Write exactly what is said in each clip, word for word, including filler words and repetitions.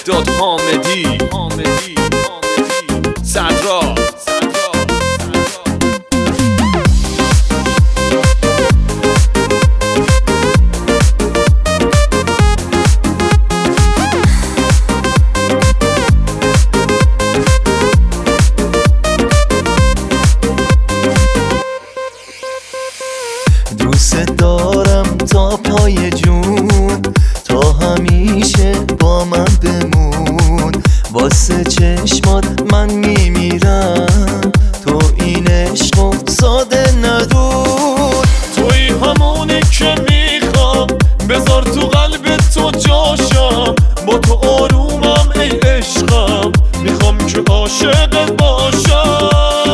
مهداد حامدی حامدی صدرا دوست دارم تا پای جون، تا همیشه با من بمون. واسه چشمات من میمیرم، تو این عشقو ساده ندون. توی همونی که میخوام، بذار تو قلب تو جاشم. با تو آرومم ای عشقم، میخوام که عاشقت باشم.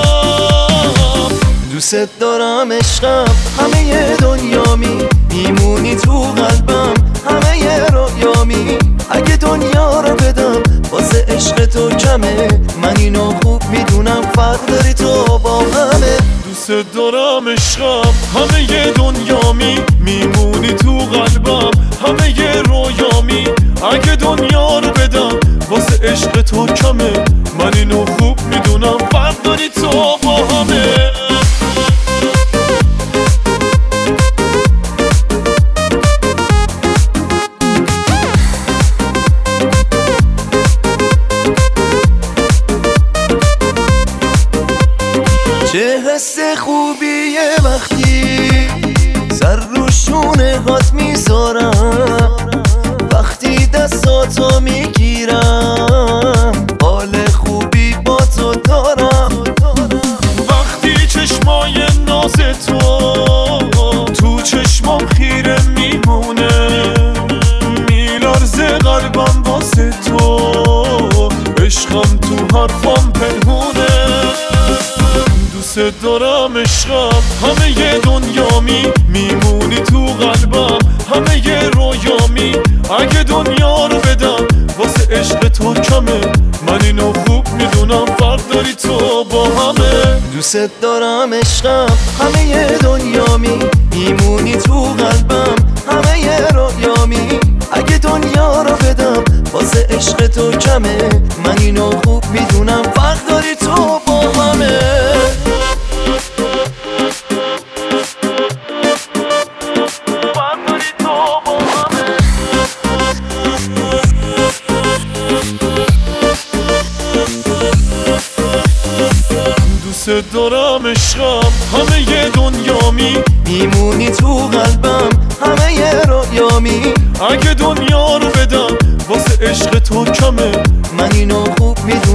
دوست دارم عشقم، همه دنیامی، میمونی تو قلبم، همه رویامی. اگه دنیا رو بدم واسه عشق تو کمه، من اینو خوب میدونم فرق داری تو با همه. دوست دارم عشقم، همه دنیامی، میمونی تو قلبم، همه رویامی. اگه دنیا رو بدم واسه عشق تو کمه، من اینو خوب میدونم فرق داری تو با همه. چه حس خوبیه وقتی سر رو شونه هات میذارم، وقتی دستاتو میگیرم حال خوبی با تو دارم. وقتی چشمای ناز تو تو چشمام خیره میمونه، میلرزه قلبم واسه تو، عشقم تو حرفام پنهونه. دوست دارم عشقم، همه دنیامی، میمونی تو قلبم، همه رویامی. اگه دنیا رو بدم واسه عشق تو کمه، من اینو خوب میدونم فرق داری تو با همه. دوست دارم عشقم، همه دنیامی، میمونی تو قلبم، همه رویامی. اگه دنیا رو بدم واسه عشق تو کمه، من اینو خوب میدونم فرق داری تو با همه. دوست دارم عشقم، همه دنیامی، میمونی تو قلبم، همه رویامی. اگه دنیا رو بدم واسه عشق تو کمه، من اینو خوب میدونم